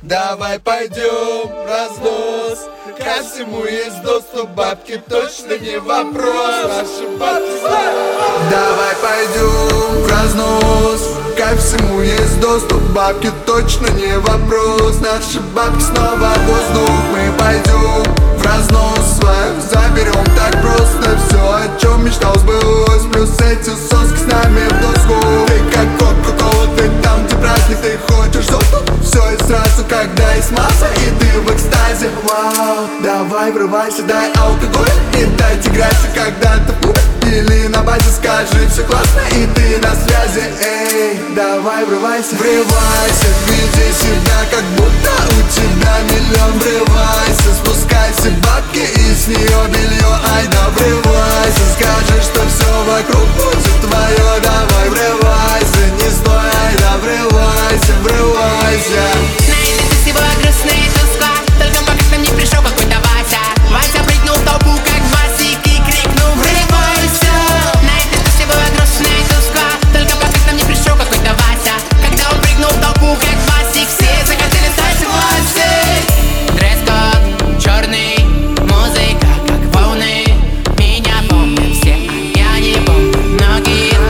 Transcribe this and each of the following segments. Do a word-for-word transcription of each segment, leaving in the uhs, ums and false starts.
давай пойдем в разнос. Ко всему есть доступ, бабки точно не вопрос. Наши бабки знают. Давай пойдем в разнос. Ко всему есть доступ, бабки точно не вопрос. Наши бабки снова воздух. Мы пойдем в разнос, свою заберем так просто. Все, о чем мечтал, сбылось. Плюс эти соски с нами в доску. Ты как кока-кола, ты там, где праздник. Ты хочешь доступ, все и сразу, когда есть масса. И ты в экстазе, вау. Давай врывайся, дай алкоголь. И дайте грязь, когда ты в клубе или на базе, скажи, все классно, и ты на связи. Эй, давай врывайся, врывайся, веди себя, как будто у тебя миллион. Врывайся, спускайся, бабки и с нее белье. Ай да врывайся, скажи, что все вокруг будет твое. Давай врывайся, не стой, ай да врывайся, врывайся. На этой ты была грустная и тускла, только пока к нам не пришел какой-то Вася. Вася прыгнул в толпу, как басик, и крикнул: врывайся! На этой ты была грустная и тускла, только пока к нам не пришел какой-то Вася. Когда он прыгнул в толпу, как басик, все захотели стать согласен. Дресс-код черный, музыка как волны. Меня помнят все, я не помню многих.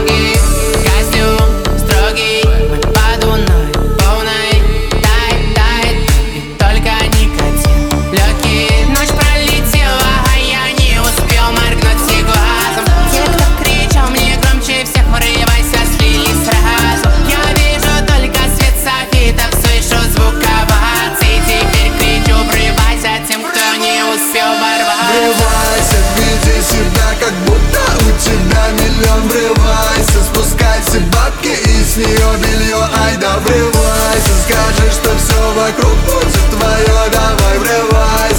Костюм строгий, мы под луной полной. Тает, тает, и только никотин легкий. Ночь пролетела, а я не успел моргнуть и глазом. Те, кто кричал мне громче всех: врывайся, слились сразу. Я вижу только свет софитов, слышу звук оваций. Теперь кричу: врывайся тем, кто не успел ворваться. Врывайся, веди себя, как будто у тебя миллион. Врывайся, спускайся, бабки и с нее белье. Ай да врывайся, скажи, что все вокруг будет твое. Давай врывайся.